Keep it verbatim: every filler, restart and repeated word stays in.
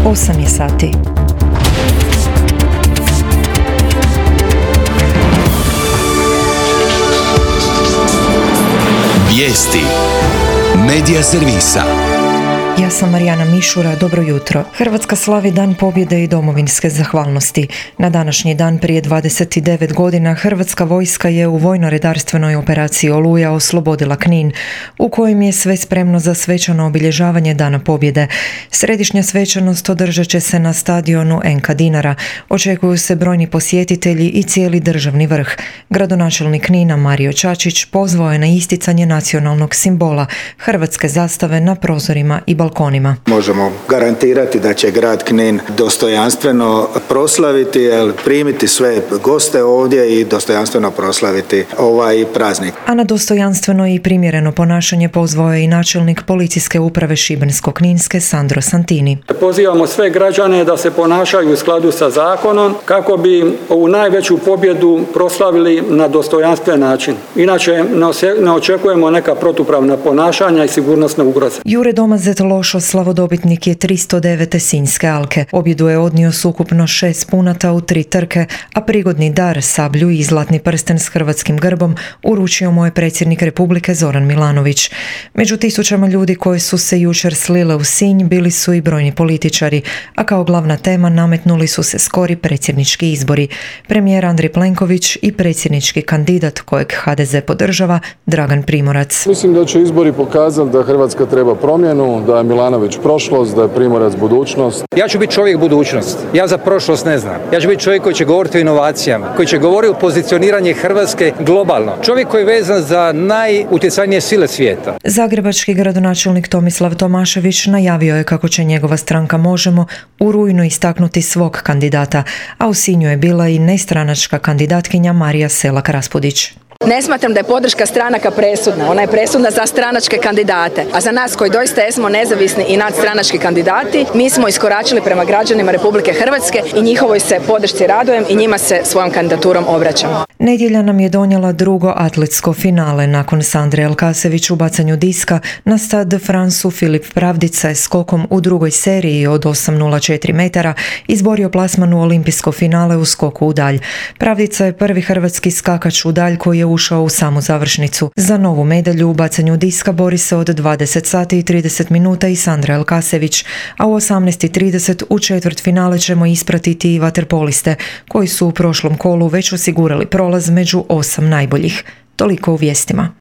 osam je sati. Vijesti Medija servisa. Ja sam Marijana Mišura, dobro jutro. Hrvatska slavi Dan pobjede i domovinske zahvalnosti. Na današnji dan prije dvadeset devet godina Hrvatska vojska je u vojno-redarstvenoj operaciji Oluja oslobodila Knin, u kojem je sve spremno za svečano obilježavanje Dana pobjede. Središnja svečanost održat će se na stadionu en ka Dinara. Očekuju se brojni posjetitelji i cijeli državni vrh. Gradonačelnik Knina Mario Čačić pozvao je na isticanje nacionalnog simbola, hrvatske zastave na prozorima i balkonima. Možemo garantirati da će grad Knin dostojanstveno proslaviti, primiti sve goste ovdje i dostojanstveno proslaviti ovaj praznik. A na dostojanstveno i primjereno ponašanje pozvao je i načelnik policijske uprave Šibensko-kninske Sandro Santini. Pozivamo sve građane da se ponašaju u skladu sa zakonom kako bi ovu najveću pobjedu proslavili na dostojanstven način. Inače ne očekujemo neka protupravna ponašanja i sigurnosne ugroze. Jure Domazet Lošo slavodobitnik je tristo devete Sinjske alke. Pobjedu je odnio s ukupno šest punata u tri trke, a prigodni dar, sablju i zlatni prsten s hrvatskim grbom uručio mu je predsjednik Republike Zoran Milanović. Među tisućama ljudi koji su se jučer slile u Sinj bili su i brojni političari, a kao glavna tema nametnuli su se skori predsjednički izbori. Premijer Andrej Plenković i predsjednički kandidat kojeg ha de ze podržava, Dragan Primorac. Mislim da će izbori pokazati da Hrvatska treba promjenu, da je Milanović prošlost, da je Primorac budućnost. Ja ću biti čovjek budućnost. Ja za prošlost ne znam. Ja ću biti čovjek koji će govoriti o inovacijama, koji će govoriti o pozicioniranju Hrvatske globalno. Čovjek koji je vezan za najutjecajnije sile svijeta. Zagrebački gradonačelnik Tomislav Tomašević najavio je kako će njegova stranka Možemo u rujnu istaknuti svog kandidata, a u Sinju je bila i nestranačka kandidatkinja Marija Selak Raspudić. Ne smatram da je podrška stranaka presudna, ona je presudna za stranačke kandidate, a za nas koji doista jesmo nezavisni i nadstranački kandidati, mi smo iskoračili prema građanima Republike Hrvatske i njihovoj se podršci radujem i njima se svojom kandidaturom obraćam. Nedjelja nam je donijela drugo atletsko finale. Nakon Sandre Elkasević u bacanju diska na Stade de France Filip Pravdica je skokom u drugoj seriji od osam zarez četiri metara izborio plasman u olimpijsko finale u skoku u dalj. Pravdica je prvi hrvatski skakač u dalj koji je ušao u samu završnicu. Za novu medalju u bacanju diska bori se od dvadeset sati i trideset minuta i Sandra Elkasević, a u osamnaest i trideset u četvrt finale ćemo ispratiti i vaterpoliste, koji su u prošlom kolu već osigurali prolaz među osam najboljih. Toliko u vijestima.